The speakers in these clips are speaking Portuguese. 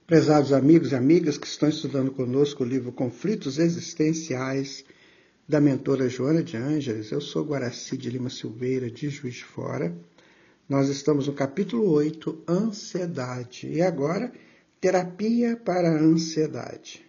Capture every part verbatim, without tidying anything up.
Prezados amigos e amigas que estão estudando conosco o livro Conflitos Existenciais, da mentora Joana de Ângeles, eu sou Guaraci de Lima Silveira, de Juiz de Fora. Nós estamos no capítulo oito, Ansiedade. E agora, terapia para a ansiedade.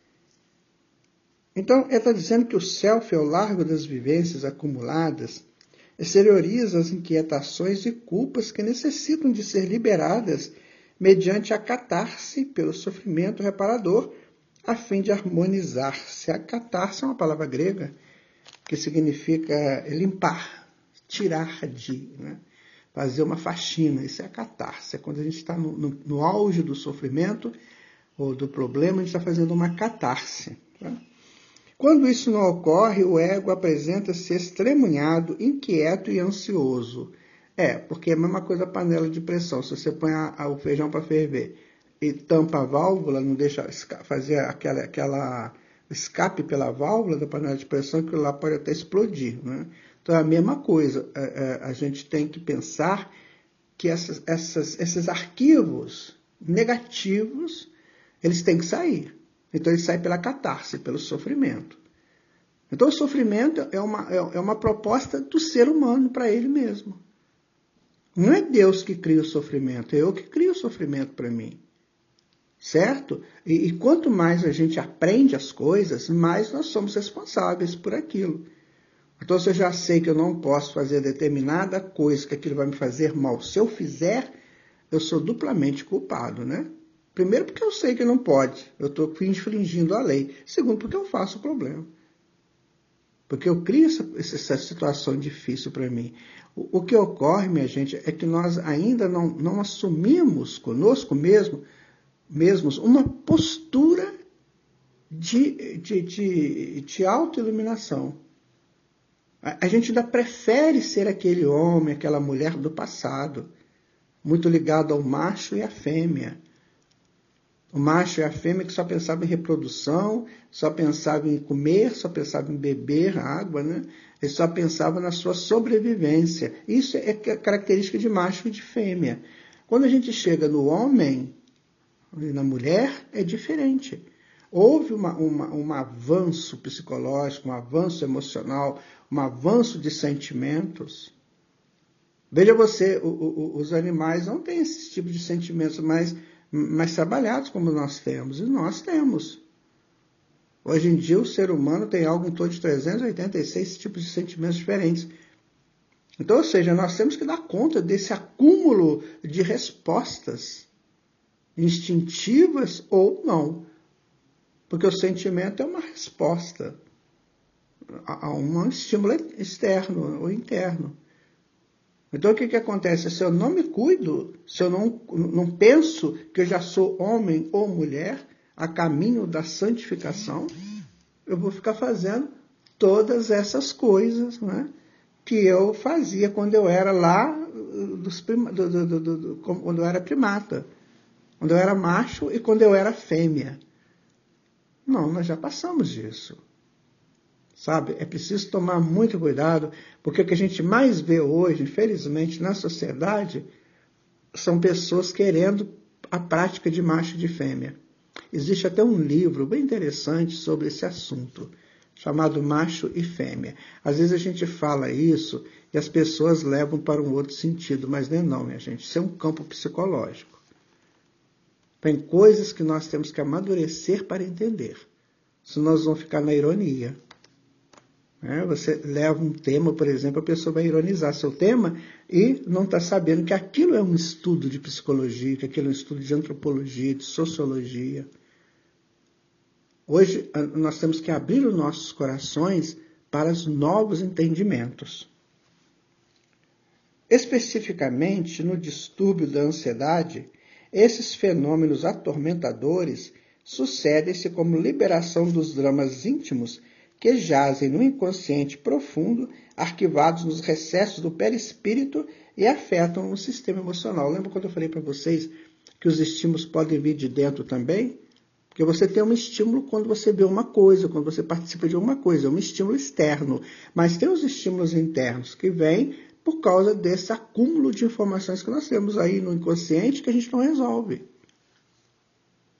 Então, ele está dizendo que o self, ao largo das vivências acumuladas, exterioriza as inquietações e culpas que necessitam de ser liberadas mediante a catarse pelo sofrimento reparador, a fim de harmonizar-se. A catarse é uma palavra grega que significa limpar, tirar de, né? Fazer uma faxina. Isso é a catarse. É quando a gente está no, no, no auge do sofrimento ou do problema, a gente está fazendo uma catarse. Tá? Quando isso não ocorre, o ego apresenta-se estremunhado, inquieto e ansioso. É, porque é a mesma coisa a panela de pressão. Se você põe a, a, o feijão para ferver e tampa a válvula, não deixa fazer aquela, aquela escape pela válvula da panela de pressão, que lá pode até explodir. Né? Então é a mesma coisa. É, é, a gente tem que pensar que essas, essas, esses arquivos negativos, eles têm que sair. Então ele sai pela catarse, pelo sofrimento. Então o sofrimento é uma, é uma proposta do ser humano para ele mesmo. Não é Deus que cria o sofrimento, é eu que crio o sofrimento para mim. Certo? E, e quanto mais a gente aprende as coisas, mais nós somos responsáveis por aquilo. Então se eu já sei que eu não posso fazer determinada coisa, que aquilo vai me fazer mal, se eu fizer, eu sou duplamente culpado, né? Primeiro porque eu sei que não pode, eu estou infringindo a lei. Segundo porque eu faço o problema. Porque eu crio essa, essa situação difícil para mim. O, o que ocorre, minha gente, é que nós ainda não, não assumimos conosco mesmo, mesmos uma postura de, de, de, de autoiluminação. A, a gente ainda prefere ser aquele homem, aquela mulher do passado, muito ligado ao macho e à fêmea. O macho e a fêmea que só pensava em reprodução, só pensava em comer, só pensava em beber água, né? Ele só pensava na sua sobrevivência. Isso é característica de macho e de fêmea. Quando a gente chega no homem e na mulher, é diferente. Houve uma, uma, um avanço psicológico, um avanço emocional, um avanço de sentimentos. Veja você, o, o, os animais não têm esse tipo de sentimentos mais... mas trabalhados como nós temos, e nós temos. Hoje em dia o ser humano tem algo em torno de trezentos e oitenta e seis tipos de sentimentos diferentes. Então, ou seja, nós temos que dar conta desse acúmulo de respostas instintivas ou não. Porque o sentimento é uma resposta a um estímulo externo ou interno. Então, o que, que acontece? Se eu não me cuido, se eu não, não penso que eu já sou homem ou mulher, a caminho da santificação, eu vou ficar fazendo todas essas coisas, né, que eu fazia quando eu era lá, dos prima, do, do, do, do, quando eu era primata, quando eu era macho e quando eu era fêmea. Não, nós já passamos disso. Sabe, é preciso tomar muito cuidado, porque o que a gente mais vê hoje, infelizmente, na sociedade, são pessoas querendo a prática de macho e de fêmea. Existe até um livro bem interessante sobre esse assunto, chamado Macho e Fêmea. Às vezes a gente fala isso e as pessoas levam para um outro sentido, mas não é não, minha gente. Isso é um campo psicológico. Tem coisas que nós temos que amadurecer para entender, senão nós vamos ficar na ironia. É, você leva um tema, por exemplo, a pessoa vai ironizar seu tema e não está sabendo que aquilo é um estudo de psicologia, que aquilo é um estudo de antropologia, de sociologia. Hoje nós temos que abrir os nossos corações para os novos entendimentos. Especificamente no distúrbio da ansiedade, esses fenômenos atormentadores sucedem-se como liberação dos dramas íntimos que jazem no inconsciente profundo, arquivados nos recessos do perispírito e afetam o sistema emocional. Lembra quando eu falei para vocês que os estímulos podem vir de dentro também? Porque você tem um estímulo quando você vê uma coisa, quando você participa de uma coisa, é um estímulo externo. Mas tem os estímulos internos que vêm por causa desse acúmulo de informações que nós temos aí no inconsciente que a gente não resolve.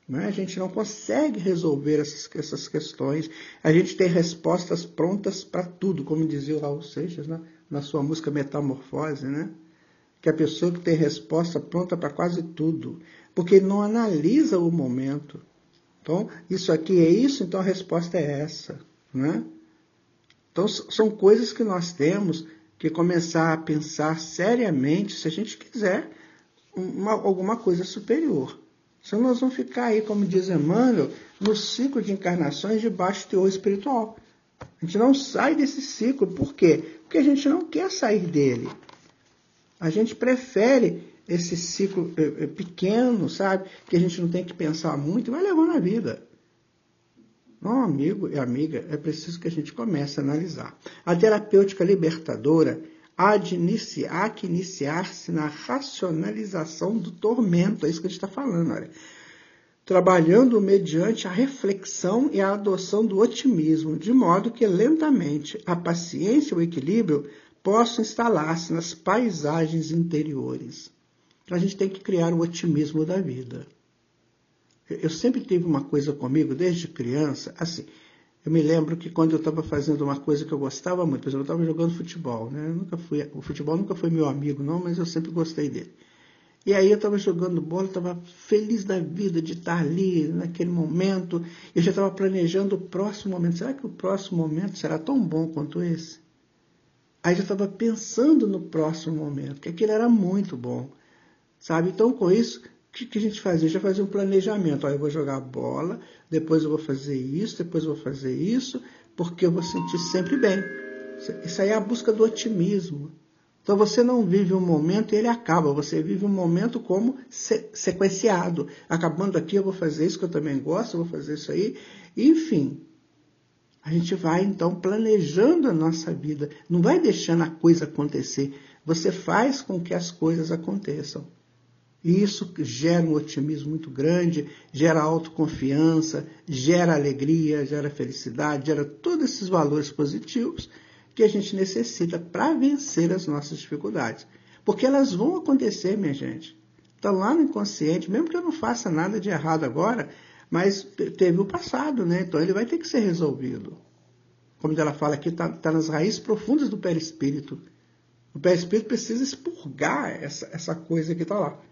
Não é? A gente não consegue resolver essas, essas questões. A gente tem respostas prontas para tudo, como dizia o Raul Seixas, né? Na sua música Metamorfose, né? Que a pessoa que tem resposta pronta para quase tudo, porque ele não analisa o momento. Então, isso aqui é isso, então a resposta é essa. Né? Então, são coisas que nós temos que começar a pensar seriamente, se a gente quiser uma, alguma coisa superior. Senão nós vamos ficar aí, como diz Emmanuel, no ciclo de encarnações de baixo teor espiritual. A gente não sai desse ciclo. Por quê? Porque a gente não quer sair dele. A gente prefere esse ciclo pequeno, sabe? Que a gente não tem que pensar muito e vai levando a vida. Não, amigo e amiga, é preciso que a gente comece a analisar. A terapêutica libertadora há, de iniciar, há que iniciar-se na racionalização do tormento. É isso que a gente está falando, olha. Trabalhando mediante a reflexão e a adoção do otimismo, de modo que lentamente a paciência e o equilíbrio possam instalar-se nas paisagens interiores. Então a gente tem que criar o otimismo da vida. Eu sempre tive uma coisa comigo, desde criança, assim, eu me lembro que quando eu estava fazendo uma coisa que eu gostava muito, por exemplo, eu estava jogando futebol, né? Eu nunca fui, o futebol nunca foi meu amigo, não, mas eu sempre gostei dele. E aí eu estava jogando bola, estava feliz da vida de estar ali, naquele momento, eu já estava planejando o próximo momento. Será que o próximo momento será tão bom quanto esse? Aí eu já estava pensando no próximo momento, que aquele era muito bom, sabe? Então, com isso, o que, que a gente fazia? Já fazia um planejamento. Ó, eu vou jogar bola, depois eu vou fazer isso, depois eu vou fazer isso, porque eu vou sentir sempre bem. Isso aí é a busca do otimismo. Então, você não vive um momento e ele acaba. Você vive um momento como sequenciado. Acabando aqui, eu vou fazer isso que eu também gosto, eu vou fazer isso aí. Enfim, a gente vai, então, planejando a nossa vida. Não vai deixando a coisa acontecer. Você faz com que as coisas aconteçam. E isso gera um otimismo muito grande, gera autoconfiança, gera alegria, gera felicidade, gera todos esses valores positivos que a gente necessita para vencer as nossas dificuldades. Porque elas vão acontecer, minha gente. Estão lá no inconsciente, mesmo que eu não faça nada de errado agora, mas teve o passado, né? Então ele vai ter que ser resolvido. Como ela fala aqui, está tá nas raízes profundas do perispírito. O perispírito precisa expurgar essa, essa coisa que está lá.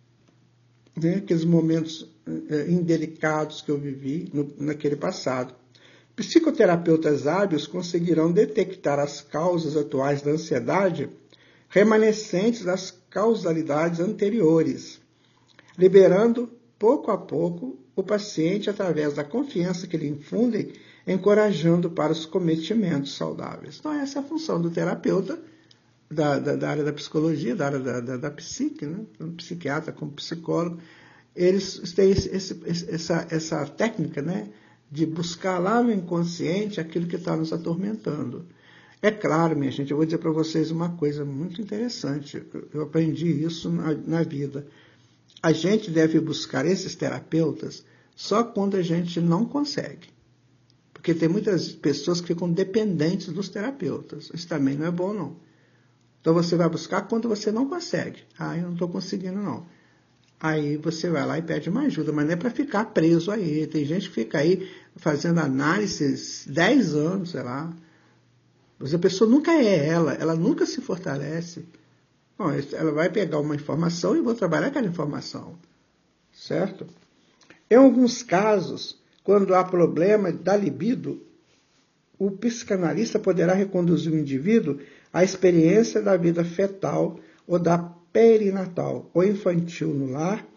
Né? Aqueles momentos eh, indelicados que eu vivi no, naquele passado. Psicoterapeutas hábeis conseguirão detectar as causas atuais da ansiedade remanescentes das causalidades anteriores, liberando, pouco a pouco, o paciente através da confiança que lhe infundem, encorajando para os cometimentos saudáveis. Então, essa é a função do terapeuta, da, da, da área da psicologia, da área da, da, da psique, né? Tanto psiquiatra como psicólogo. Eles têm esse, esse, essa, essa técnica, né? De buscar lá no inconsciente aquilo que está nos atormentando. É claro, minha gente, eu vou dizer para vocês uma coisa muito interessante. Eu aprendi isso na, na vida. A gente deve buscar esses terapeutas só quando a gente não consegue. Porque tem muitas pessoas que ficam dependentes dos terapeutas. Isso também não é bom, não. Então você vai buscar quando você não consegue. Ah, eu não estou conseguindo, não. Aí você vai lá e pede uma ajuda, mas não é para ficar preso aí. Tem gente que fica aí fazendo análises dez anos, sei lá. Mas a pessoa nunca é ela, ela nunca se fortalece. Bom, ela vai pegar uma informação e vou trabalhar aquela informação. Certo? Em alguns casos, quando há problema da libido, o psicanalista poderá reconduzir o indivíduo à experiência da vida fetal ou da perinatal ou infantil no lar,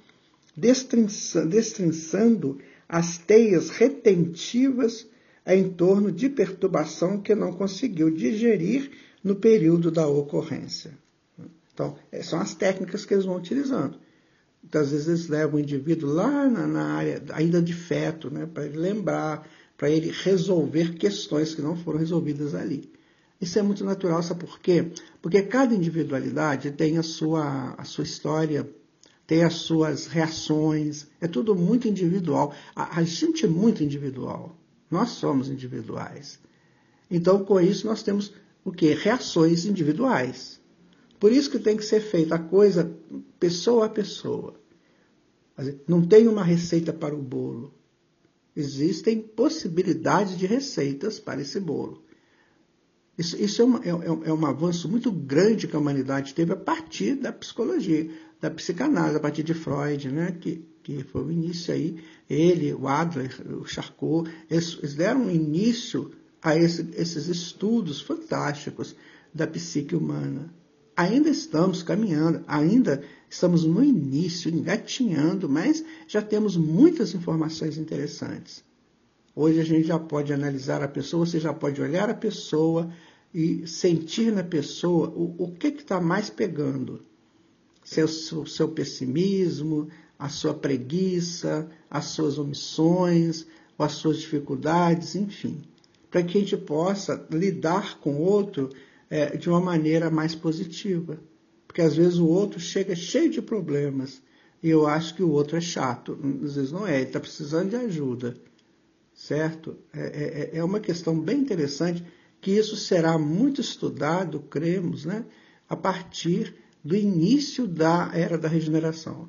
destrinçando as teias retentivas em torno de perturbação que não conseguiu digerir no período da ocorrência. Então, são as técnicas que eles vão utilizando. Então, às vezes, eles levam o indivíduo lá na, na área ainda de feto, né, para ele lembrar, para ele resolver questões que não foram resolvidas ali. Isso é muito natural, sabe por quê? Porque cada individualidade tem a sua, a sua história, tem as suas reações, é tudo muito individual. A, a gente é muito individual, nós somos individuais. Então, com isso, nós temos o quê? Reações individuais. Por isso que tem que ser feita a coisa pessoa a pessoa. Não tem uma receita para o bolo. Existem possibilidades de receitas para esse bolo. Isso, isso é, uma, é, é um avanço muito grande que a humanidade teve a partir da psicologia, da psicanálise, a partir de Freud, né? que, que foi o início aí. Ele, o Adler, o Charcot, eles, eles deram início a esse, esses estudos fantásticos da psique humana. Ainda estamos caminhando, ainda estamos no início, engatinhando, mas já temos muitas informações interessantes. Hoje a gente já pode analisar a pessoa, você já pode olhar a pessoa e sentir na pessoa o, o que está mais pegando. Seu, seu, seu pessimismo, a sua preguiça, as suas omissões, ou as suas dificuldades, enfim. Para que a gente possa lidar com o outro é, de uma maneira mais positiva. Porque às vezes o outro chega cheio de problemas e eu acho que o outro é chato. Às vezes não é, ele está precisando de ajuda. Certo? É, é, é uma questão bem interessante que isso será muito estudado, cremos, né, a partir do início da Era da Regeneração.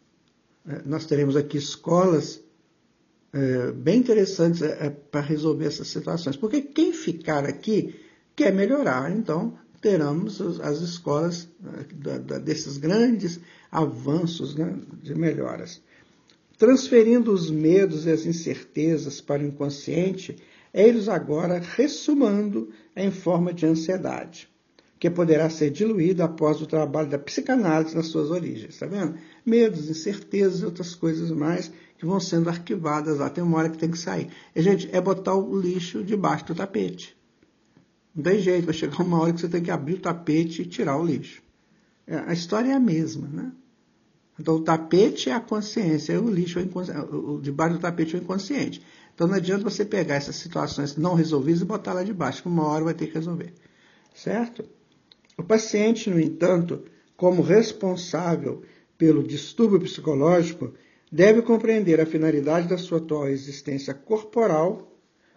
É, nós teremos aqui escolas é, bem interessantes é, para resolver essas situações, porque quem ficar aqui quer melhorar, então teremos as escolas da, da, desses grandes avanços, né, de melhoras. Transferindo os medos e as incertezas para o inconsciente, eles agora ressumando em forma de ansiedade, que poderá ser diluída após o trabalho da psicanálise nas suas origens. Está vendo? Medos, incertezas e outras coisas mais que vão sendo arquivadas lá. Tem uma hora que tem que sair. E, gente, é botar o lixo debaixo do tapete. Não tem jeito, vai chegar uma hora que você tem que abrir o tapete e tirar o lixo. A história é a mesma, né? Então, o tapete é a consciência, o lixo é o inconsciente, o debaixo do tapete é o inconsciente. Então, não adianta você pegar essas situações não resolvidas e botar lá debaixo, que uma hora vai ter que resolver. Certo? O paciente, no entanto, como responsável pelo distúrbio psicológico, deve compreender a finalidade da sua atual existência corporal,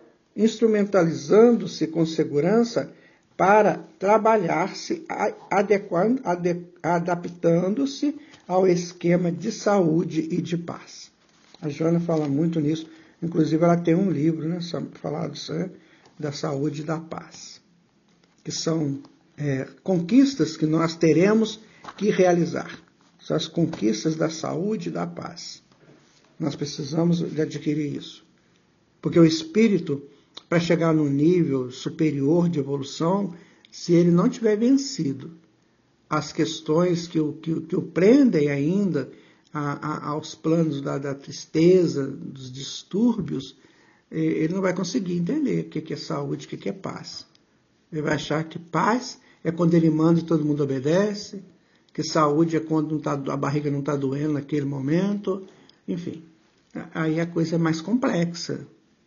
instrumentalizando-se com segurança para trabalhar-se, adequando, ade, adaptando-se ao esquema de saúde e de paz. A Joana fala muito nisso, inclusive ela tem um livro, né, falado né, da saúde e da paz, que são é, conquistas que nós teremos que realizar. São as conquistas da saúde e da paz. Nós precisamos de adquirir isso. Porque o espírito, para chegar num nível superior de evolução, se ele não tiver vencido as questões que o, que, que o prendem ainda a, a, aos planos da, da tristeza, dos distúrbios, ele não vai conseguir entender o que é saúde, o que é paz. Ele vai achar que paz é quando ele manda e todo mundo obedece, que saúde é quando não tá, a barriga não está doendo naquele momento, enfim. Aí a coisa é mais complexa.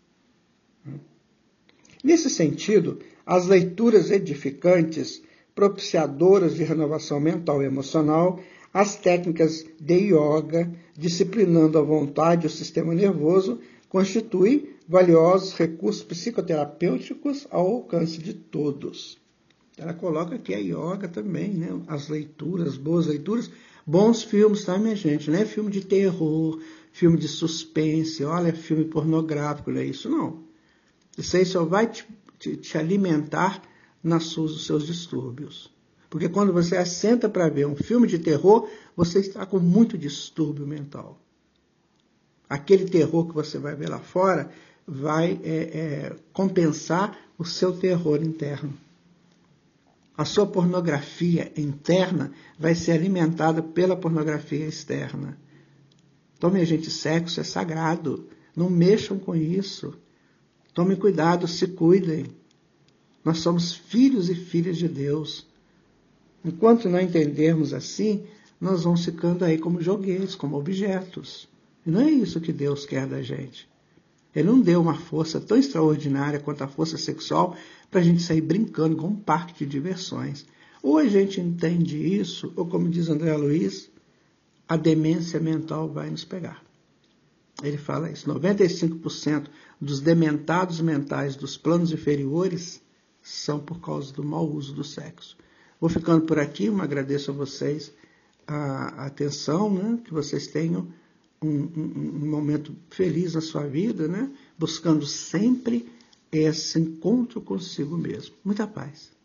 Nesse sentido, as leituras edificantes, propiciadoras de renovação mental e emocional, as técnicas de yoga, disciplinando a vontade e o sistema nervoso, constituem valiosos recursos psicoterapêuticos ao alcance de todos. Ela coloca aqui a yoga também, né? As leituras, boas leituras, bons filmes, tá, minha gente? Não é filme de terror, filme de suspense, olha, filme pornográfico, não é isso, não. Isso aí só vai te, te, te alimentar nos seus, seus distúrbios. Porque quando você assenta para ver um filme de terror, você está com muito distúrbio mental. Aquele terror que você vai ver lá fora vai é, é, compensar o seu terror interno. A sua pornografia interna vai ser alimentada pela pornografia externa. Então, minha gente, sexo é sagrado. Não mexam com isso. Tomem cuidado, se cuidem. Nós somos filhos e filhas de Deus. Enquanto não entendermos assim, nós vamos ficando aí como joguetes, como objetos. E não é isso que Deus quer da gente. Ele não deu uma força tão extraordinária quanto a força sexual para a gente sair brincando com um parque de diversões. Ou a gente entende isso, ou como diz André Luiz, a demência mental vai nos pegar. Ele fala isso, noventa e cinco por cento dos dementados mentais dos planos inferiores são por causa do mau uso do sexo. Vou ficando por aqui, eu agradeço a vocês a atenção, né, que vocês tenham um, um, um momento feliz na sua vida, né? Buscando sempre esse encontro consigo mesmo. Muita paz.